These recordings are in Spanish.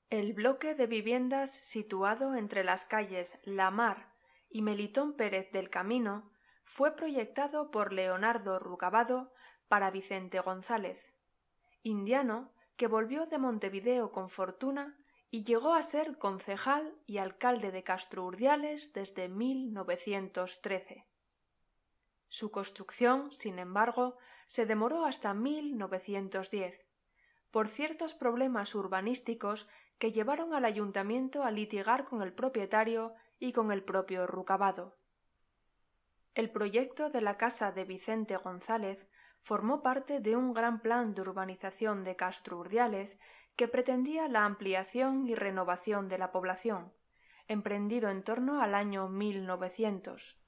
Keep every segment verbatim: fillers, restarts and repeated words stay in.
El bloque de viviendas situado entre las calles La Mar y Melitón Pérez del Camino fue proyectado por Leonardo Rucabado para Vicente González, indiano que volvió de Montevideo con fortuna y llegó a ser concejal y alcalde de Castruurdiales desde mil novecientos trece. Su construcción, sin embargo, se demoró hasta mil novecientos diez, por ciertos problemas urbanísticos que llevaron al ayuntamiento a litigar con el propietario y con el propio Rucabado. El proyecto de la casa de Vicente González formó parte de un gran plan de urbanización de Castruurdiales que pretendía la ampliación y renovación de la población, emprendido en torno al año mil novecientos.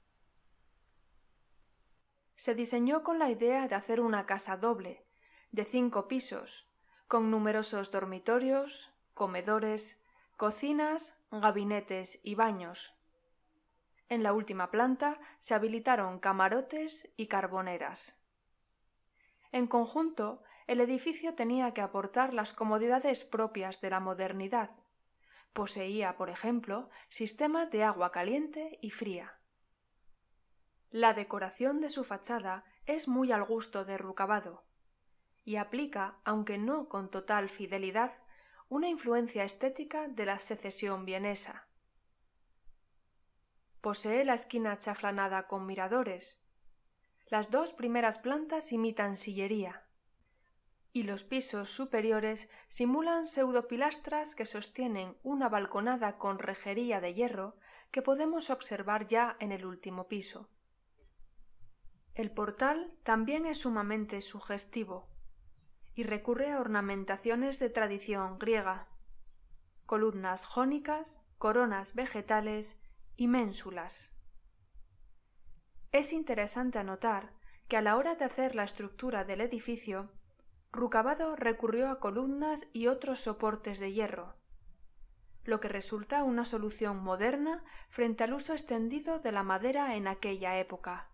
Se diseñó con la idea de hacer una casa doble, de cinco pisos, con numerosos dormitorios, comedores, cocinas, gabinetes y baños. En la última planta se habilitaron camarotes y carboneras. En conjunto, el edificio tenía que aportar las comodidades propias de la modernidad. Poseía, por ejemplo, sistema de agua caliente y fría. La decoración de su fachada es muy al gusto de Rucabado y aplica, aunque no con total fidelidad, una influencia estética de la Secesión vienesa. Posee la esquina chaflanada con miradores. Las dos primeras plantas imitan sillería y los pisos superiores simulan pseudopilastras que sostienen una balconada con rejería de hierro que podemos observar ya en el último piso. El portal también es sumamente sugestivo y recurre a ornamentaciones de tradición griega, columnas jónicas, coronas vegetales y ménsulas. Es interesante anotar que a la hora de hacer la estructura del edificio, Rucabado recurrió a columnas y otros soportes de hierro, lo que resulta una solución moderna frente al uso extendido de la madera en aquella época.